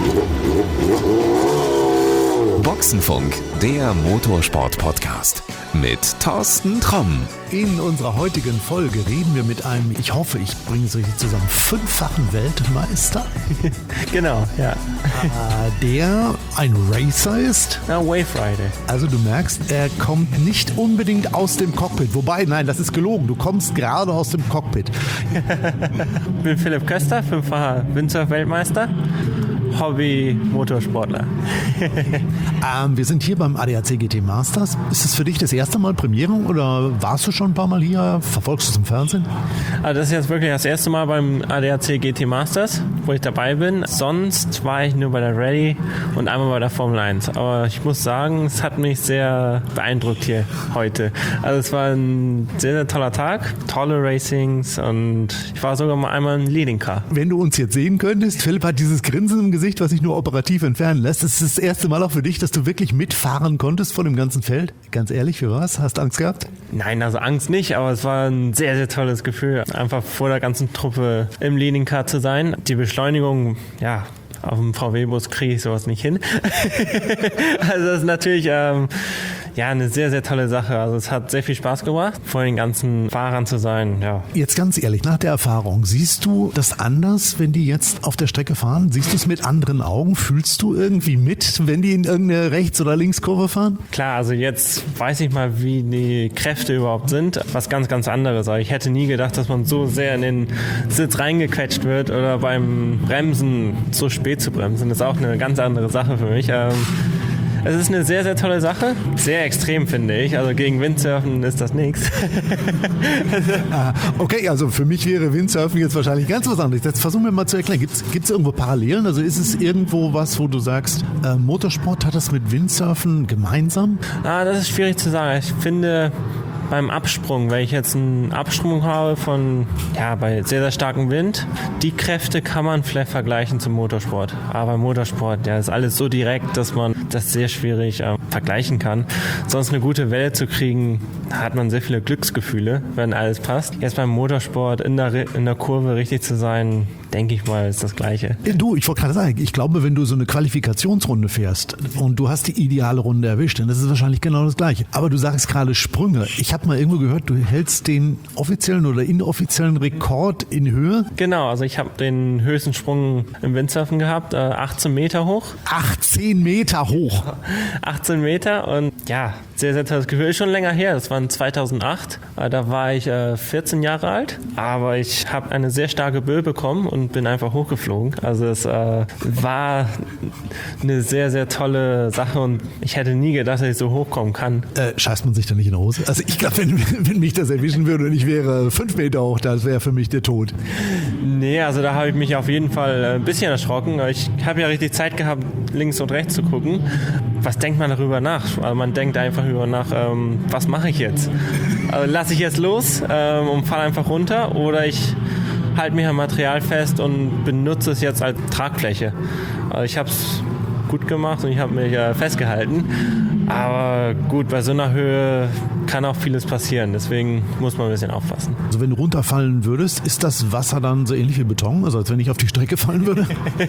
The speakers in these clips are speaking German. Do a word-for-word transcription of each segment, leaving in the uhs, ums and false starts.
Boxenfunk, der Motorsport-Podcast mit Thorsten Tromm. In unserer heutigen Folge reden wir mit einem, ich hoffe, ich bringe es richtig zusammen, fünffachen Weltmeister. Genau, ja. Der ein Racer ist. Ja, Wave Rider. Also du merkst, er kommt nicht unbedingt aus dem Cockpit. Wobei, nein, das ist gelogen. Du kommst gerade aus dem Cockpit. Ich bin Philipp Köster, fünffacher Windsurf-Weltmeister. Hobby-Motorsportler. ähm, wir sind hier beim A D A C G T Masters. Ist es für dich das erste Mal Premiere oder warst du schon ein paar Mal hier? Verfolgst du es im Fernsehen? Also das ist jetzt wirklich das erste Mal beim A D A C G T Masters, wo ich dabei bin. Sonst war ich nur bei der Rallye und einmal bei der Formel eins. Aber ich muss sagen, es hat mich sehr beeindruckt hier heute. Also es war ein sehr, sehr toller Tag, tolle Racings und ich war sogar mal einmal im Leading Car. Wenn du uns jetzt sehen könntest, Philipp hat dieses Grinsen im Gesicht, was sich nur operativ entfernen lässt. Das ist das erste Mal auch für dich, dass du wirklich mitfahren konntest von dem ganzen Feld. Ganz ehrlich, für was? Hast du Angst gehabt? Nein, also Angst nicht, aber es war ein sehr, sehr tolles Gefühl, einfach vor der ganzen Truppe im Leading Car zu sein. Die Beschleunigung, ja, auf dem V W-Bus kriege ich sowas nicht hin. Also das ist natürlich ähm, ja, eine sehr, sehr tolle Sache. Also es hat sehr viel Spaß gemacht, vor den ganzen Fahrern zu sein. Ja. Jetzt ganz ehrlich, nach der Erfahrung, siehst du das anders, wenn die jetzt auf der Strecke fahren? Siehst du es mit anderen Augen? Fühlst du irgendwie mit, wenn die in irgendeine Rechts- oder Linkskurve fahren? Klar, also jetzt weiß ich mal, wie die Kräfte überhaupt sind. Was ganz, ganz anderes. Also ich hätte nie gedacht, dass man so sehr in den Sitz reingequetscht wird oder beim Bremsen so spät zu bremsen. Das ist auch eine ganz andere Sache für mich. Ähm, es ist eine sehr, sehr tolle Sache. Sehr extrem, finde ich. Also gegen Windsurfen ist das nichts. Okay, also für mich wäre Windsurfen jetzt wahrscheinlich ganz was anderes. Jetzt versuchen wir mal zu erklären. Gibt es irgendwo Parallelen? Also ist es irgendwo was, wo du sagst, äh, Motorsport hat das mit Windsurfen gemeinsam? Ah, das ist schwierig zu sagen. Ich finde, beim Absprung, wenn ich jetzt einen Absprung habe von, ja, bei sehr, sehr starkem Wind, die Kräfte kann man vielleicht vergleichen zum Motorsport. Aber beim Motorsport, ja, ist alles so direkt, dass man das sehr schwierig äh, vergleichen kann. Sonst eine gute Welle zu kriegen, hat man sehr viele Glücksgefühle, wenn alles passt. Jetzt beim Motorsport in der, in der Kurve richtig zu sein, denke ich mal, ist das Gleiche. Du, ich wollte gerade sagen, ich glaube, wenn du so eine Qualifikationsrunde fährst und du hast die ideale Runde erwischt, dann ist es wahrscheinlich genau das Gleiche. Aber du sagst gerade Sprünge. Ich habe mal irgendwo gehört, du hältst den offiziellen oder inoffiziellen Rekord in Höhe. Genau, also ich habe den höchsten Sprung im Windsurfen gehabt, äh, achtzehn Meter hoch. achtzehn Meter hoch? achtzehn Meter und ja, sehr, sehr tolles Gefühl. Ist schon länger her, das war zweitausendacht. Äh, da war ich äh, vierzehn Jahre alt, aber ich habe eine sehr starke Böe bekommen und bin einfach hochgeflogen. Also es äh, war eine sehr, sehr tolle Sache und ich hätte nie gedacht, dass ich so hochkommen kann. Äh, scheißt man sich da nicht in die Hose? Also ich glaube, wenn, wenn mich das erwischen würde und ich wäre fünf Meter hoch, das wäre für mich der Tod. Nee, also da habe ich mich auf jeden Fall ein bisschen erschrocken. Ich habe ja richtig Zeit gehabt, links und rechts zu gucken. Was denkt man darüber nach? Also man denkt einfach über nach, ähm, was mache ich jetzt? Also lasse ich jetzt los ähm, und falle einfach runter oder ich halte mich am Material fest und benutze es jetzt als Tragfläche. Also ich habe es gut gemacht und ich habe mich äh, festgehalten. Aber gut, bei so einer Höhe kann auch vieles passieren. Deswegen muss man ein bisschen aufpassen. Also wenn du runterfallen würdest, ist das Wasser dann so ähnlich wie Beton? Also als wenn ich auf die Strecke fallen würde?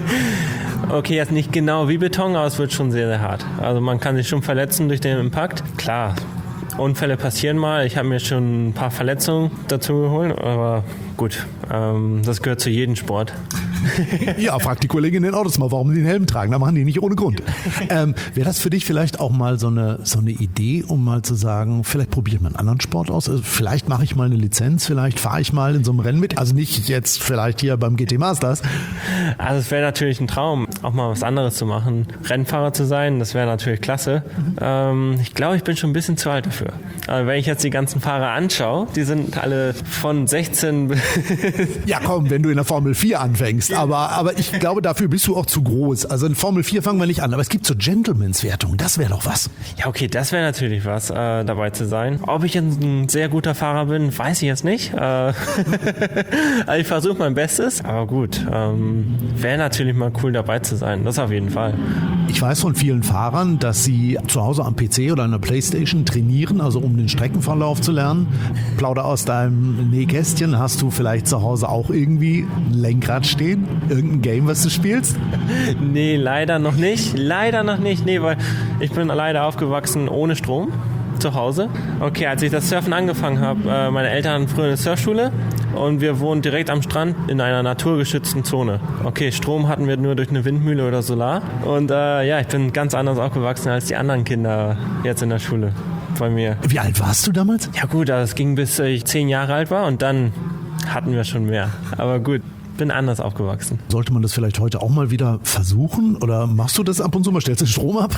Okay, jetzt nicht genau wie Beton, aber es wird schon sehr, sehr hart. Also man kann sich schon verletzen durch den Impact. Klar, Unfälle passieren mal. Ich habe mir schon ein paar Verletzungen dazu geholt, aber gut, ähm, das gehört zu jedem Sport. Ja, frag die Kollegin in den Autos mal, warum die den Helm tragen. Da machen die nicht ohne Grund. Ähm, wäre das für dich vielleicht auch mal so eine, so eine Idee, um mal zu sagen, vielleicht probiere ich mal einen anderen Sport aus? Also vielleicht mache ich mal eine Lizenz, vielleicht fahre ich mal in so einem Rennen mit. Also nicht jetzt vielleicht hier beim G T Masters. Also es wäre natürlich ein Traum, auch mal was anderes zu machen. Rennfahrer zu sein, das wäre natürlich klasse. Mhm. Ähm, ich glaube, ich bin schon ein bisschen zu alt dafür. Also wenn ich jetzt die ganzen Fahrer anschaue, die sind alle von sechzehn... Ja komm, wenn du in der Formel vier anfängst. Aber, aber ich glaube, dafür bist du auch zu groß. Also in Formel vier fangen wir nicht an. Aber es gibt so Gentleman's-Wertungen. Das wäre doch was. Ja, okay, das wäre natürlich was, äh, dabei zu sein. Ob ich jetzt ein sehr guter Fahrer bin, weiß ich jetzt nicht. Äh, also ich versuche mein Bestes. Aber gut, ähm, wäre natürlich mal cool dabei zu sein. Das auf jeden Fall. Ich weiß von vielen Fahrern, dass sie zu Hause am P C oder an der Playstation trainieren, also um den Streckenverlauf zu lernen. Plauder aus deinem Nähkästchen. Hast du vielleicht zu Hause auch irgendwie ein Lenkrad stehen? Irgendein Game, was du spielst? Nee, leider noch nicht. Leider noch nicht. Nee, weil ich bin leider aufgewachsen ohne Strom zu Hause. Okay, als ich das Surfen angefangen habe, äh, meine Eltern hatten früher eine Surfschule und wir wohnen direkt am Strand in einer naturgeschützten Zone. Okay, Strom hatten wir nur durch eine Windmühle oder Solar. Und äh, ja, ich bin ganz anders aufgewachsen als die anderen Kinder jetzt in der Schule bei mir. Wie alt warst du damals? Ja gut, das ging bis ich zehn Jahre alt war und dann hatten wir schon mehr. Aber gut. Bin anders aufgewachsen. Sollte man das vielleicht heute auch mal wieder versuchen? Oder machst du das ab und zu mal? Stellst du den Strom ab?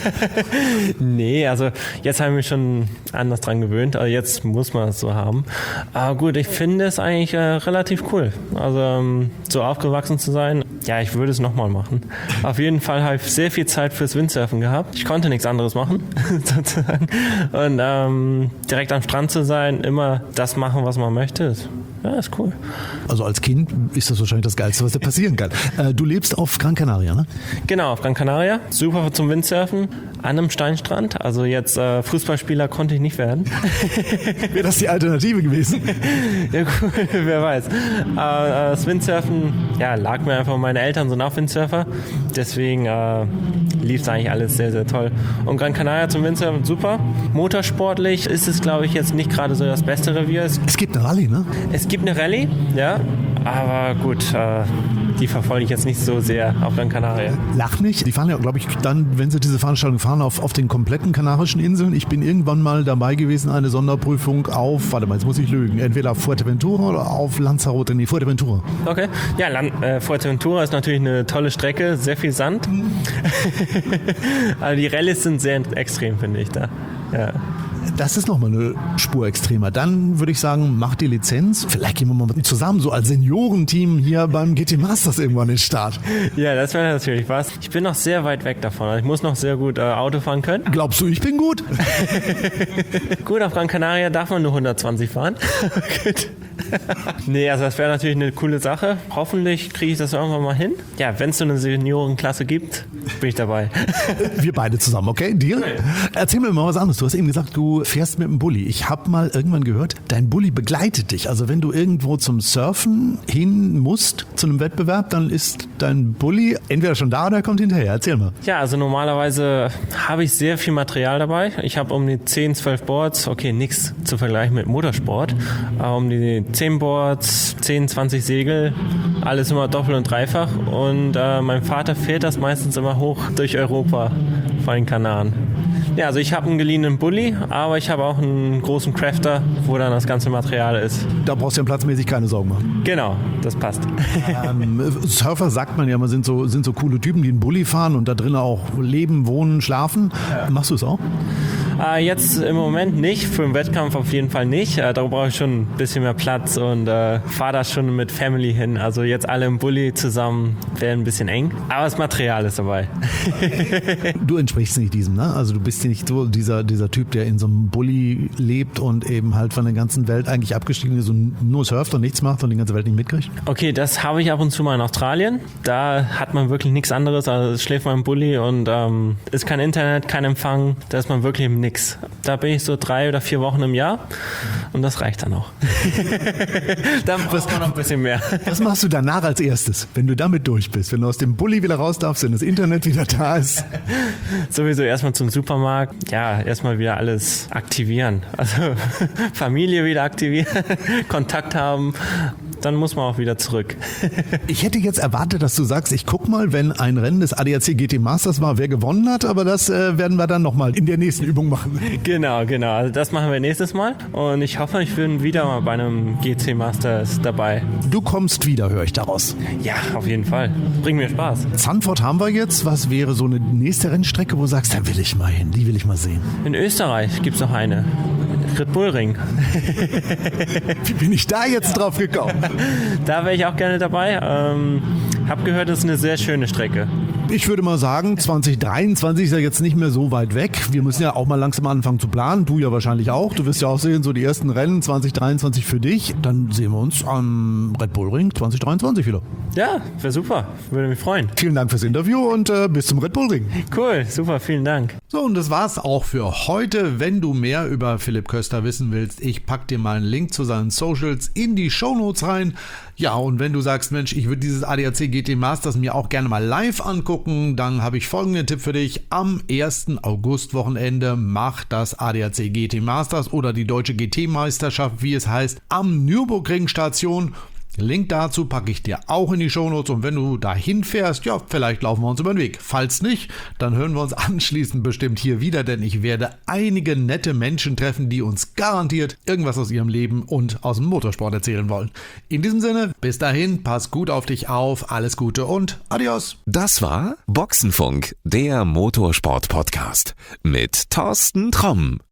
Nee, also jetzt habe ich mich schon anders dran gewöhnt. Also jetzt muss man es so haben. Aber gut, ich finde es eigentlich äh, relativ cool. Also ähm, so aufgewachsen zu sein, ja, ich würde es nochmal machen. Auf jeden Fall habe ich sehr viel Zeit fürs Windsurfen gehabt. Ich konnte nichts anderes machen, sozusagen. Und ähm, direkt am Strand zu sein, immer das machen, was man möchte, ist, ja, ist cool. Also als Kind ist das wahrscheinlich das Geilste, was dir passieren kann. Äh, du lebst auf Gran Canaria, ne? Genau, auf Gran Canaria. Super zum Windsurfen an einem Steinstrand. Also jetzt äh, Fußballspieler konnte ich nicht werden. Wäre das die Alternative gewesen? Ja gut, wer weiß. Aber äh, das Windsurfen, ja, lag mir einfach, meine Eltern sind auch Windsurfer. Deswegen äh, lief es eigentlich alles sehr, sehr toll. Und Gran Canaria zum Windsurfen, super. Motorsportlich ist es, glaube ich, jetzt nicht gerade so das beste Revier. Es, es gibt eine Rallye, ne? Es gibt eine Rallye, ja. Aber gut, äh, die verfolge ich jetzt nicht so sehr auf Gran Canaria. Lach nicht. Die fahren ja, glaube ich, dann, wenn sie diese Veranstaltung fahren, auf, auf den kompletten Kanarischen Inseln. Ich bin irgendwann mal dabei gewesen, eine Sonderprüfung auf, warte mal, jetzt muss ich lügen, entweder auf Fuerteventura oder auf Lanzarote. Nee, Fuerteventura. Okay. Ja, Land, äh, Fuerteventura ist natürlich eine tolle Strecke, sehr viel Sand. Also die Rallyes sind sehr extrem, finde ich da. Ja. Das ist nochmal eine Spur extremer. Dann würde ich sagen, mach die Lizenz. Vielleicht gehen wir mal zusammen so als Seniorenteam hier beim G T Masters irgendwann in den Start. Ja, das wäre natürlich was. Ich bin noch sehr weit weg davon. Ich muss noch sehr gut äh, Auto fahren können. Glaubst du, ich bin gut? Gut, auf Gran Canaria darf man nur hundertzwanzig fahren. Gut. Nee, also das wäre natürlich eine coole Sache. Hoffentlich kriege ich das irgendwann mal hin. Ja, wenn es so eine Seniorenklasse gibt, bin ich dabei. Wir beide zusammen, okay? Deal? Okay. Erzähl mir mal was anderes. Du hast eben gesagt, du fährst mit dem Bulli. Ich habe mal irgendwann gehört, dein Bulli begleitet dich. Also wenn du irgendwo zum Surfen hin musst, zu einem Wettbewerb, dann ist dein Bulli entweder schon da oder er kommt hinterher. Erzähl mal. Ja, also normalerweise habe ich sehr viel Material dabei. Ich habe um die zehn, zwölf Boards. Okay, nichts zu vergleichen mit Motorsport. Aber um die zehn Boards, zehn, zwanzig Segel, alles immer doppelt und dreifach. Und äh, mein Vater fährt das meistens immer hoch durch Europa vor den Kanaren. Ja, also ich habe einen geliehenen Bulli, aber ich habe auch einen großen Crafter, wo dann das ganze Material ist. Da brauchst du ja platzmäßig keine Sorgen machen. Genau, das passt. Ähm, Surfer sagt man ja, man sind so, sind so coole Typen, die einen Bulli fahren und da drinnen auch leben, wohnen, schlafen. Ja. Machst du es auch? Äh, jetzt im Moment nicht, für den Wettkampf auf jeden Fall nicht. Äh, da brauche ich schon ein bisschen mehr Platz und äh, fahre da schon mit Family hin. Also jetzt alle im Bulli zusammen wäre ein bisschen eng, aber das Material ist dabei. Du entsprichst nicht diesem, ne? Also du bist nicht so dieser, dieser Typ, der in so einem Bulli lebt und eben halt von der ganzen Welt eigentlich abgestiegen ist und nur surft und nichts macht und die ganze Welt nicht mitkriegt? Okay, das habe ich ab und zu mal in Australien. Da hat man wirklich nichts anderes, also schläft man im Bulli und ähm, ist kein Internet, kein Empfang, da ist man wirklich im Nix. Da bin ich so drei oder vier Wochen im Jahr und das reicht dann auch. Da braucht man noch ein bisschen mehr. Was machst du danach als erstes, wenn du damit durch bist? Wenn du aus dem Bulli wieder raus darfst, wenn das Internet wieder da ist? Sowieso erstmal zum Supermarkt. Ja, erstmal wieder alles aktivieren. Also Familie wieder aktivieren, Kontakt haben. Dann muss man auch wieder zurück. Ich hätte jetzt erwartet, dass du sagst, ich guck mal, wenn ein Rennen des A D A C G T Masters war, wer gewonnen hat, aber das äh, werden wir dann nochmal in der nächsten Übung machen. Genau, genau. Also das machen wir nächstes Mal und ich hoffe, ich bin wieder mal bei einem G T Masters dabei. Du kommst wieder, höre ich daraus. Ja, auf jeden Fall. Bringt mir Spaß. Zandvoort haben wir jetzt. Was wäre so eine nächste Rennstrecke, wo du sagst, da will ich mal hin, die will ich mal sehen? In Österreich gibt es noch eine. Red Bull Ring. Wie bin ich da jetzt drauf gekommen? Da wäre ich auch gerne dabei. Ähm, hab gehört, das ist eine sehr schöne Strecke. Ich würde mal sagen, zwanzig dreiundzwanzig ist ja jetzt nicht mehr so weit weg. Wir müssen ja auch mal langsam anfangen zu planen. Du ja wahrscheinlich auch. Du wirst ja auch sehen, so die ersten Rennen zwanzig dreiundzwanzig für dich. Dann sehen wir uns am Red Bull Ring zwanzig dreiundzwanzig wieder. Ja, wäre super. Würde mich freuen. Vielen Dank fürs Interview und äh, bis zum Red Bull Ring. Cool, super, vielen Dank. So, und das war's auch für heute. Wenn du mehr über Philipp Köster wissen willst, ich pack dir mal einen Link zu seinen Socials in die Shownotes rein. Ja, und wenn du sagst, Mensch, ich würde dieses A D A C G T Masters mir auch gerne mal live angucken, dann habe ich folgenden Tipp für dich. Am ersten August Wochenende macht das A D A C G T Masters oder die Deutsche G T-Meisterschaft, wie es heißt, am Nürburgring Station. Link dazu packe ich dir auch in die Shownotes und wenn du dahin fährst, ja, vielleicht laufen wir uns über den Weg. Falls nicht, dann hören wir uns anschließend bestimmt hier wieder, denn ich werde einige nette Menschen treffen, die uns garantiert irgendwas aus ihrem Leben und aus dem Motorsport erzählen wollen. In diesem Sinne, bis dahin, pass gut auf dich auf, alles Gute und adios. Das war Boxenfunk, der Motorsport-Podcast mit Thorsten Tromm.